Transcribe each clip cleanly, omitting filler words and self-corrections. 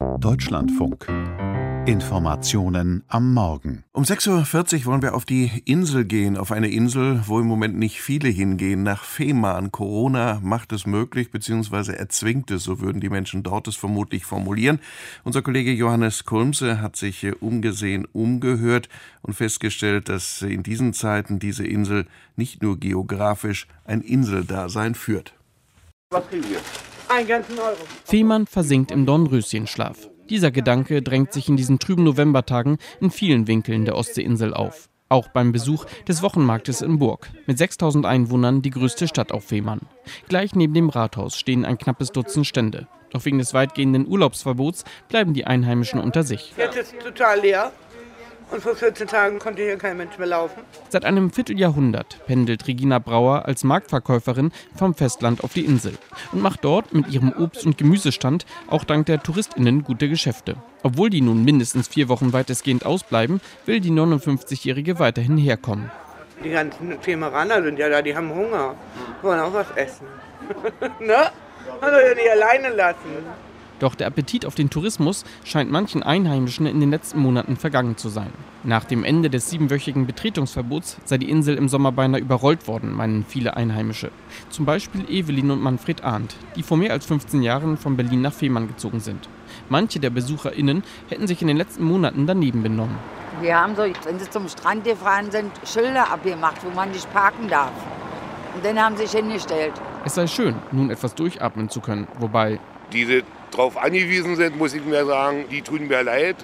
Deutschlandfunk. Informationen am Morgen. Um 6:40 Uhr wollen wir auf die Insel gehen, auf eine Insel, wo im Moment nicht viele hingehen, nach Fehmarn. Corona macht es möglich, beziehungsweise erzwingt es, so würden die Menschen dort es vermutlich formulieren. Unser Kollege Johannes Kulmse hat sich umgehört und festgestellt, dass in diesen Zeiten diese Insel nicht nur geografisch ein Inseldasein führt. Was kriegen wir? Einen ganzen Euro. Fehmarn versinkt im Dornröschenschlaf. Dieser Gedanke drängt sich in diesen trüben Novembertagen in vielen Winkeln der Ostseeinsel auf. Auch beim Besuch des Wochenmarktes in Burg. Mit 6.000 Einwohnern die größte Stadt auf Fehmarn. Gleich neben dem Rathaus stehen ein knappes Dutzend Stände. Doch wegen des weitgehenden Urlaubsverbots bleiben die Einheimischen unter sich. Jetzt ist es total leer. Und vor 14 Tagen konnte hier kein Mensch mehr laufen. Seit einem Vierteljahrhundert pendelt Regina Brauer als Marktverkäuferin vom Festland auf die Insel und macht dort mit ihrem Obst- und Gemüsestand auch dank der TouristInnen gute Geschäfte. Obwohl die nun mindestens 4 Wochen weitestgehend ausbleiben, will die 59-Jährige weiterhin herkommen. Die ganzen Fehmaraner sind ja da, die haben Hunger. Wollen auch was essen. Ne? Also ja nicht alleine lassen. Doch der Appetit auf den Tourismus scheint manchen Einheimischen in den letzten Monaten vergangen zu sein. Nach dem Ende des 7-wöchigen Betretungsverbots sei die Insel im Sommer beinahe überrollt worden, meinen viele Einheimische. Zum Beispiel Evelyn und Manfred Arndt, die vor mehr als 15 Jahren von Berlin nach Fehmarn gezogen sind. Manche der BesucherInnen hätten sich in den letzten Monaten daneben benommen. Wir haben so, wenn sie zum Strand gefahren sind, Schilder abgemacht, wo man nicht parken darf. Und dann haben sie sich hingestellt. Es sei schön, nun etwas durchatmen zu können, wobei... Diese darauf angewiesen sind, muss ich mir sagen, die tun mir leid.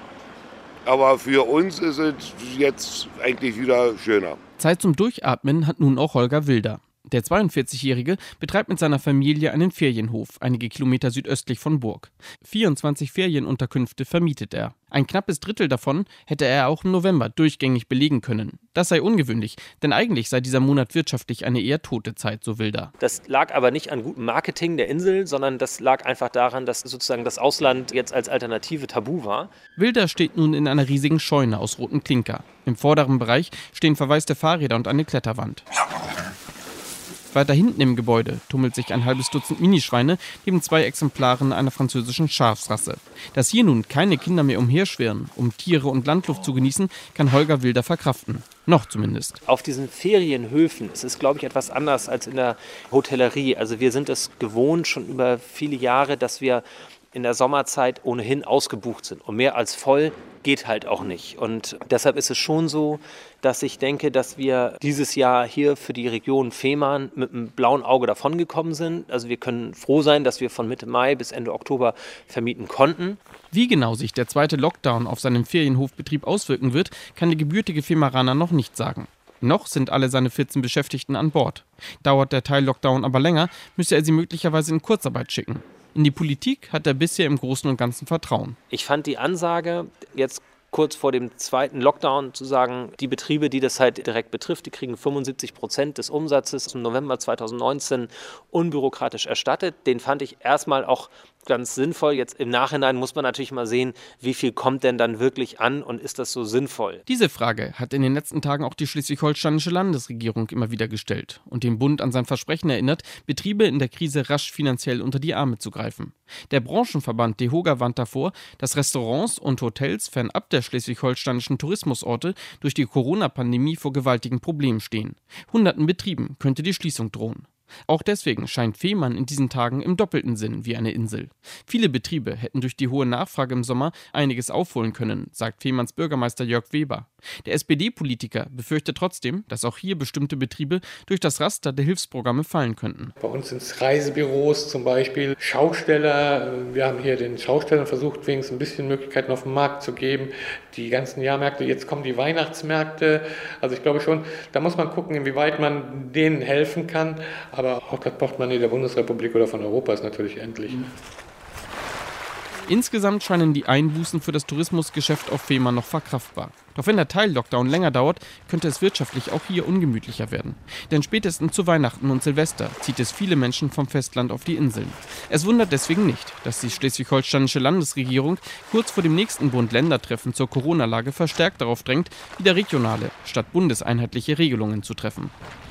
Aber für uns ist es jetzt eigentlich wieder schöner. Zeit zum Durchatmen hat nun auch Holger Wilder. Der 42-Jährige betreibt mit seiner Familie einen Ferienhof, einige Kilometer südöstlich von Burg. 24 Ferienunterkünfte vermietet er. Ein knappes Drittel davon hätte er auch im November durchgängig belegen können. Das sei ungewöhnlich, denn eigentlich sei dieser Monat wirtschaftlich eine eher tote Zeit, so Wilder. Das lag aber nicht an gutem Marketing der Insel, sondern das lag einfach daran, dass sozusagen das Ausland jetzt als Alternative tabu war. Wilder steht nun in einer riesigen Scheune aus rotem Klinker. Im vorderen Bereich stehen verwaiste Fahrräder und eine Kletterwand. Weiter hinten im Gebäude tummelt sich ein halbes Dutzend Minischweine neben 2 Exemplaren einer französischen Schafsrasse. Dass hier nun keine Kinder mehr umherschwirren, um Tiere und Landluft zu genießen, kann Holger Wilder verkraften. Noch zumindest. Auf diesen Ferienhöfen ist es, glaube ich, etwas anders als in der Hotellerie. Also wir sind es gewohnt, schon über viele Jahre, dass wir in der Sommerzeit ohnehin ausgebucht sind. Und mehr als voll geht halt auch nicht. Und deshalb ist es schon so, dass ich denke, dass wir dieses Jahr hier für die Region Fehmarn mit einem blauen Auge davongekommen sind. Also wir können froh sein, dass wir von Mitte Mai bis Ende Oktober vermieten konnten. Wie genau sich der zweite Lockdown auf seinen Ferienhofbetrieb auswirken wird, kann der gebürtige Fehmaraner noch nicht sagen. Noch sind alle seine 14 Beschäftigten an Bord. Dauert der Teil-Lockdown aber länger, müsse er sie möglicherweise in Kurzarbeit schicken. In die Politik hat er bisher im Großen und Ganzen Vertrauen. Ich fand die Ansage, jetzt kurz vor dem zweiten Lockdown zu sagen, die Betriebe, die das halt direkt betrifft, die kriegen 75% des Umsatzes im November 2019 unbürokratisch erstattet. Den fand ich erstmal auch ganz sinnvoll. Jetzt im Nachhinein muss man natürlich mal sehen, wie viel kommt denn dann wirklich an und ist das so sinnvoll? Diese Frage hat in den letzten Tagen auch die schleswig-holsteinische Landesregierung immer wieder gestellt und den Bund an sein Versprechen erinnert, Betriebe in der Krise rasch finanziell unter die Arme zu greifen. Der Branchenverband DEHOGA warnt davor, dass Restaurants und Hotels fernab der schleswig-holsteinischen Tourismusorte durch die Corona-Pandemie vor gewaltigen Problemen stehen. Hunderten Betrieben könnte die Schließung drohen. Auch deswegen scheint Fehmarn in diesen Tagen im doppelten Sinn wie eine Insel. Viele Betriebe hätten durch die hohe Nachfrage im Sommer einiges aufholen können, sagt Fehmarns Bürgermeister Jörg Weber. Der SPD-Politiker befürchtet trotzdem, dass auch hier bestimmte Betriebe durch das Raster der Hilfsprogramme fallen könnten. Bei uns sind es Reisebüros zum Beispiel, Schausteller. Wir haben hier den Schaustellern versucht, wenigstens ein bisschen Möglichkeiten auf dem Markt zu geben. Die ganzen Jahrmärkte, jetzt kommen die Weihnachtsmärkte. Also ich glaube schon, da muss man gucken, inwieweit man denen helfen kann. Aber auch das Portemonnaie der Bundesrepublik oder von Europa ist natürlich endlich. Insgesamt scheinen die Einbußen für das Tourismusgeschäft auf Fehmarn noch verkraftbar. Doch wenn der Teil-Lockdown länger dauert, könnte es wirtschaftlich auch hier ungemütlicher werden. Denn spätestens zu Weihnachten und Silvester zieht es viele Menschen vom Festland auf die Inseln. Es wundert deswegen nicht, dass die schleswig-holsteinische Landesregierung kurz vor dem nächsten Bund-Länder-Treffen zur Corona-Lage verstärkt darauf drängt, wieder regionale statt bundeseinheitliche Regelungen zu treffen.